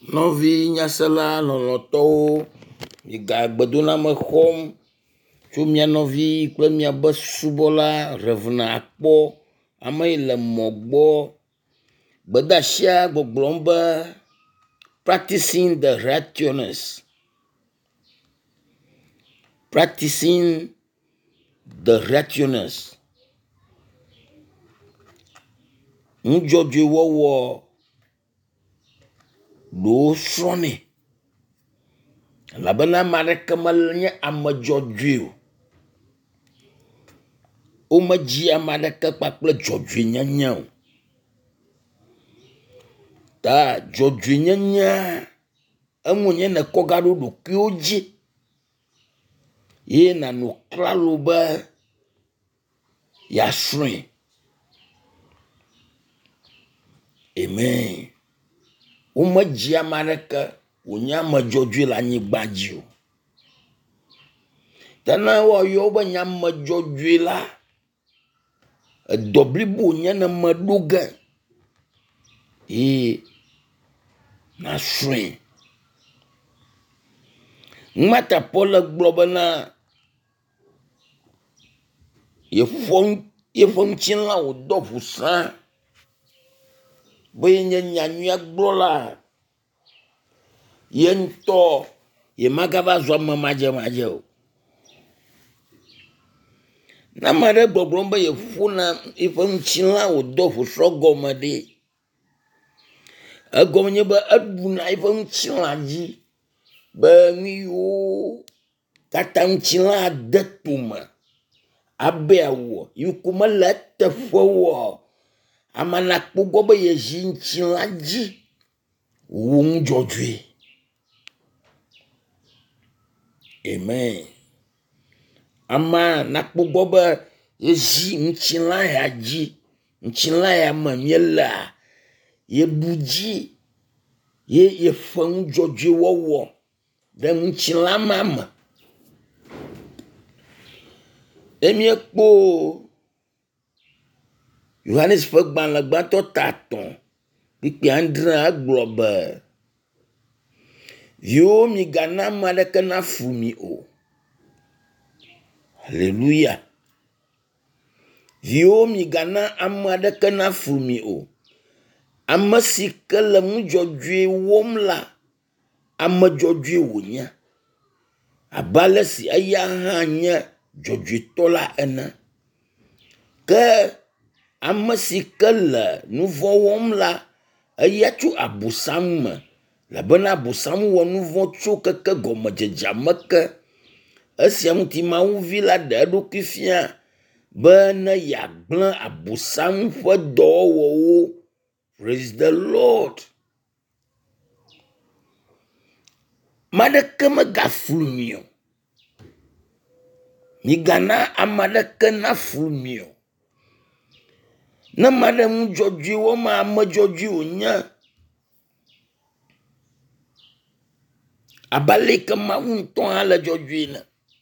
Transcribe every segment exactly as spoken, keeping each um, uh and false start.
Novi nyasela lɔlɔtɔwo, miga gbedona me xɔm tso mia nɔvi kple miabe subɔla Reverend Akpɔ, ame yi le mɔ gbɔ. Gbedasia gbɔgblɔm be practicing the righteousness, practicing the righteousness. Nudzɔdzɔe wɔwɔ ɖowo srɔ̃nɛ. Elabena ame aɖeke menye ame dzɔdzɔe o. Womedzi ame aɖeke kpakple dzɔdzɔenyenye o. Ta dzɔdzɔenyenye eŋu nye ne kɔga ɖo ɖokuiwo dzi ye nanɔ klalo be yeasrɔ̃e. Amen. Womedzi ame aɖeke wònye ame dzɔdzɔe le anyigba dzi o. Ta ne woayɔ wo be nye ame dzɔdzɔe la, edɔ blibo wònye ne meɖo ge ye nasrɔ̃e. Numata Paul le gblɔ bena yeƒe ŋutilã wòdɔ ʋusã be yenye nyanyuia gblɔla, ye ŋutɔ ye magava zɔ ame madzemadze o. Ne ame aɖe gbɔgblɔm be yeƒona yeƒe ŋutilã wòdɔ ʋusɔ gɔme ɖe, egɔme nye be eɖuna yeƒe ŋutilã dzi be nu yiwo katã ŋutilã de tome abe awɔ, yiwo mele eteƒe o, ame nakpɔ gbɔ be yezi ŋutilã dzi wu ŋu dzɔdzɔe. Amen. Ama nakpɔ gbɔ be yezi ŋutilã ya dzi, ŋutilã ya me mielea, yeɖu dzi ye yeƒe ŋu dzɔdzɔe wɔwɔ ɖe ŋutilã ma me. Emiekpo Yohanes ƒe gbalẽ gbãtɔ ta atɔ̃ kpikpi andre egblɔ be viwo migana ame aɖeke nafu mi o. Hallelujah. Viwo migana ame aɖeke nafu mi o. Ame si ke le ŋu dzɔdzɔe wɔm la, ame dzɔdzɔe wònye. Abe ale si eya hã nye dzɔdzɔetɔ la ene. Ke ame si ke le nu vɔ̃ wɔm la, eya tso Abosam me, elabena Abosam wɔ nu vɔ̃ tso keke gɔmedzedzea me ke. Esia ŋuti Mawu vi la ɖe eɖokui fia be ne yeagblẽ Abosam ƒe dɔwɔwɔwo. Praise the Lord. Maɖeke megaflu mi o. Migana ame aɖeke naflu mi o. Ne maɖe ŋu dzɔdzɔe wɔm, ame dzɔdzɔe wònye. Abe aleke Mawu ŋutɔ hã le dzɔdzɔe ne.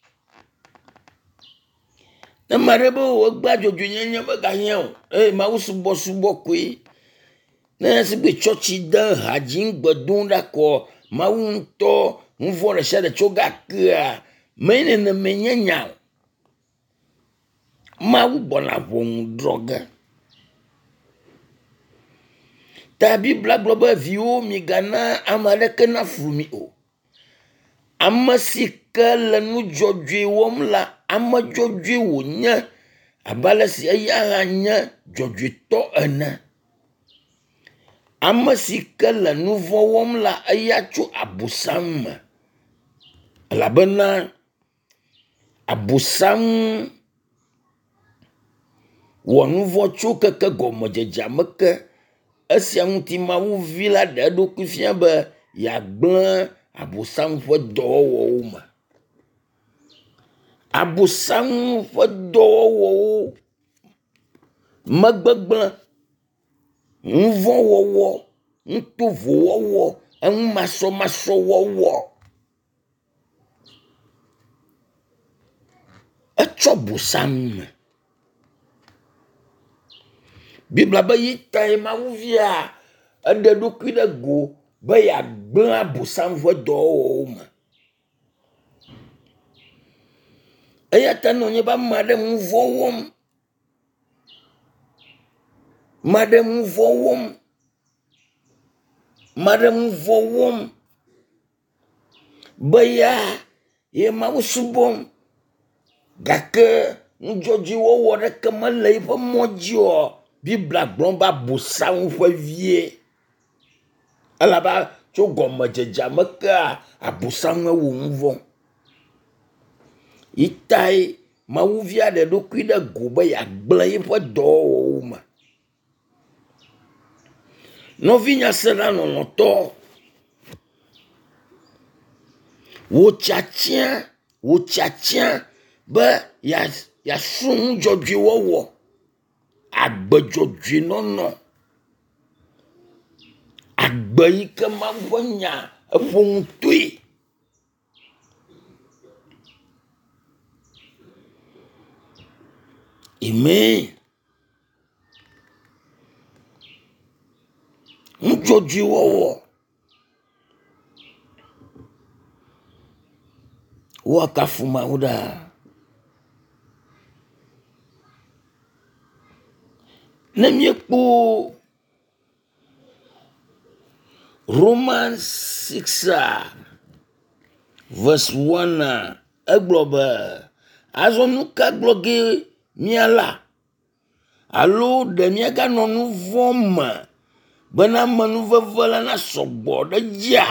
Ne maɖe be wogbea dzɔdzɔenyenye megahiã o, eye Mawu subɔsubɔ koe. Ne sigbe tsɔtsi de ha dzi ŋgbedom ɖakɔ Mawu ŋutɔ ŋuvɔ ɖe sia ɖe tso gakea, me neneme nye nya o. Mawu gbɔna ʋɔnu drɔ ge. Ta Biblia gblɔ be viwo migana ame aɖeke naflu mi o. Ame si ke le nu dzɔdzɔe wɔm la, ame dzɔdzɔe wònye abe ale si eya hã nye dzɔdzɔetɔ ene. Ame si ke le nu vɔ̃ wɔm la, eya tso Abosam me, elabena Abosam wɔ nu vɔ̃ tso keke gɔmedzedzea me ke. Esia ŋuti Mawu vi la ɖe eɖokui fia be yeagblẽ Abosam ƒe dɔwɔwɔwo me. Abosam ƒe dɔwɔwɔwo megbegblẽ, ŋuvɔ̃wɔwɔ, ŋutovɔwɔwɔ, eŋumasɔmasɔ wɔwɔ, etsɔ Abosam me. Biblia be yi tae Mawu via eɖe eɖokui ɖe go be ya gblẽ abosam ƒe dɔwɔwɔwo me. Eya ta nɔ nye be ame aɖe ŋu vɔ wɔm, ame aɖe ŋu vɔ wɔm, ame aɖe ŋu vɔ wɔm be ya ye Mawu subɔm, gake ŋudzɔdzɔe wɔwɔ ɖeke mele yiƒe mɔ dzi o. Biblia gblɔm be abosam ƒe vie, elaba tso gɔmedzedzea me kea abosam ewu ŋu vɔ. Yitae Mawu via ɖe ɖokui ɖe go be yeagblẽ yiƒe dɔwɔwɔwo me. Nɔvi nyasela lɔlɔ̃tɔ, wò tiatia, wò tiatia be yeasrɔ̃ ŋudzɔdzɔe wɔwɔ, agbe dzɔdzɔe nɔnɔ, agbe yi ke Mawu ƒe nya eƒo ŋutoe. Amen. Ŋudzɔdzɔe wɔwɔ, woakafu Mawu ɖaa. Ne míekpɔ Romans six verse one egblɔ be azɔ nu ka gblɔ ge míala alo ɖe míaganɔ nu vɔ̃ me bena amenuveve la nasɔ gbɔ ɖe dzia.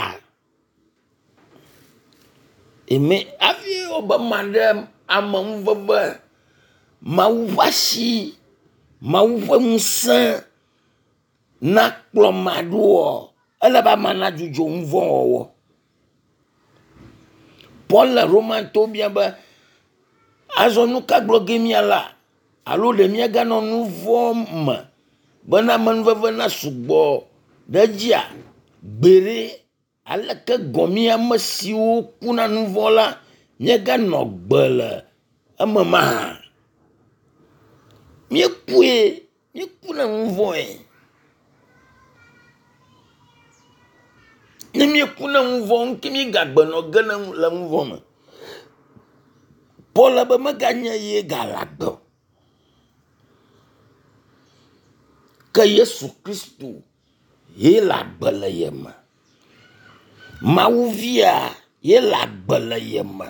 Eme afi wobe ma ɖe amenuveve, Mawu ƒe asi, Mawu ƒe ŋusẽ nakplɔ ma ɖoa, ele be ama nadzudzɔ nu vɔ̃ wɔwɔ. Paul le Roman to bia be azɔ nu ka gblɔ ge míala alo ɖe míaganɔ nu vɔ̃ me bena amenuveve nasugbɔ ɖe dzia. Gbere aleke gɔmi ame siwo kuna nu vɔ̃ la míaganɔ gbe le eme ma. Míekue, míekuna nu vɔ̃e. Ne míekuna nu vɔ̃ ŋke míegagbe nɔ ge le nu vɔ̃ me. Paul be meganye ye gale agbe, ke Yesu Kristo ye le agbe le ye me. Mawu via ye le agbe le ye me.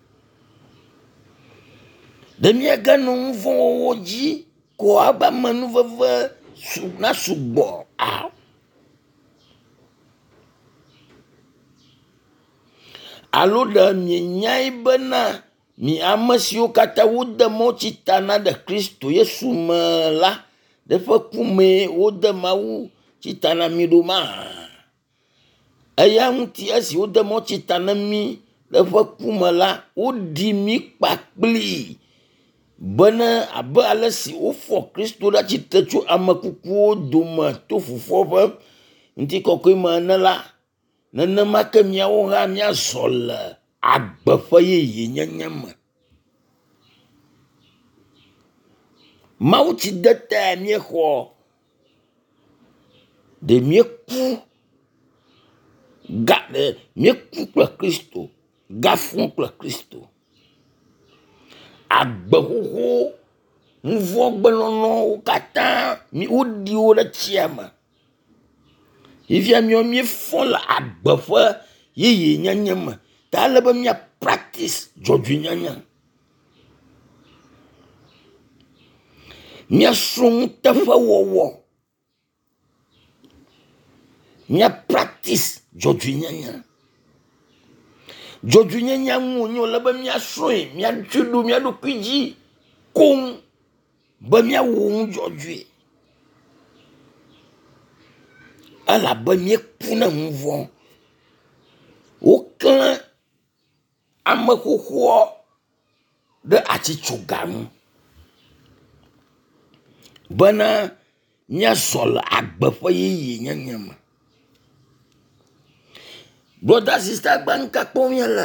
Ɖe míaganɔ nu vɔ̃ wɔwɔ dzi ko abe amenuveve nasugbɔ a. Alo ɖe mienyae bena mi ame siwo katã wode mɔtsi ta na ɖe Kristo Yesu me la, ɖe ƒe ku me wode Mawu tsi ta na mi ɖo ma. Eya ŋuti esi wode mɔtsi ta na mi ɖe ƒe ku me la, woɖi mi kpakpli bena abe ale si wofɔ Kristo ɖe tsitre tso ame kukuwo dome to fofoa ƒe ŋutikɔkɔe me ene la, nenema ke míawo hã míazɔ le agbe ƒe yeye nyenye me. Mawu tsi de ta míexɔ, ɖe míeku ga ɖe míeku kple Kristo, gafu kple Kristo. Agbe xoxo, ŋuvɔgbenɔnɔwo katã woɖi wo ɖe tsia me. Ifia míawo míefɔ le agbe ƒe yeye nyenye me. Ta ale be mía practice dzɔdzɔe nyenye. Míasrɔ̃ ŋuteƒe wɔwɔ. Mía practice dzɔdzɔe nyenye. Dzɔdzɔe nyenye ŋu nyo le be míasrɔ̃e, míatsɔe ɖo mía ɖokui dzi koŋ be míawɔ ŋu dzɔdzɔe. Elabe míeku ne nu vɔ̃. Woklẽ ame xoxoa ɖe atsitsoga ŋu bena míazɔ le agbe ƒe yeye nyenye me. Brother sister gba nuka kpɔm míele.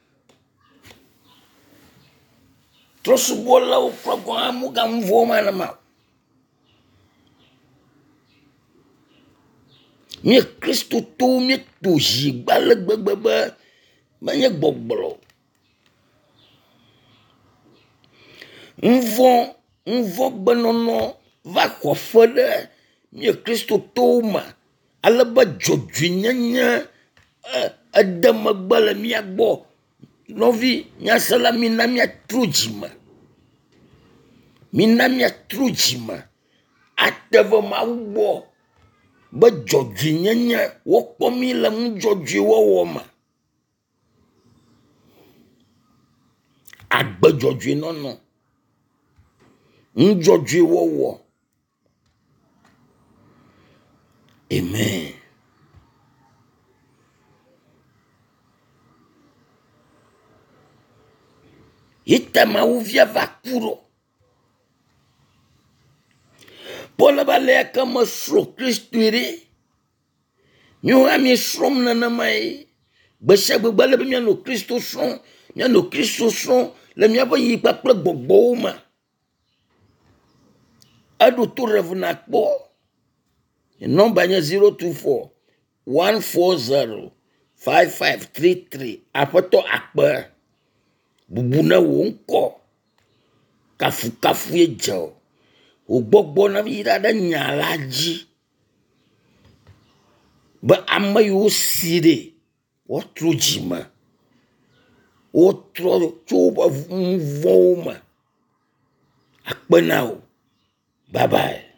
Trɔ̃subɔlawo kple gɔ̃ hã moga nu vɔ̃ ma ne ma. Mi Kristo to mi to ji gbale gbegbe menye gbogblo. Nvon nvon benono va kofe de mi Kristo to ma aleba jodwi nyanya adama gbale mi agbo novi nya sala mi na mi trujima mi na mi trujima ateva ma wo ba jodwi nyanya wo pomi la mu jodwi wo wo ma agba jodwi no no njodwi wo wo. Amen. Itama uvia vakuro. Pola balea kama sro Kristu ire. Miwa mi srom na na mai. Besha gbale be mi no Kristo srom, mi no Kristo srom, le mi aba yi paple gbogbo ma. Adu to revna kpo. Number nya zero two four one four zero five five three three. Apoto akpa. Bubuna wonko. Kafu kafu ye jao. Ogbogbo na ira da nyalaji. Ba amma yo sire. O trujima. O tro choba mvoma. Akpa now. Bye bye.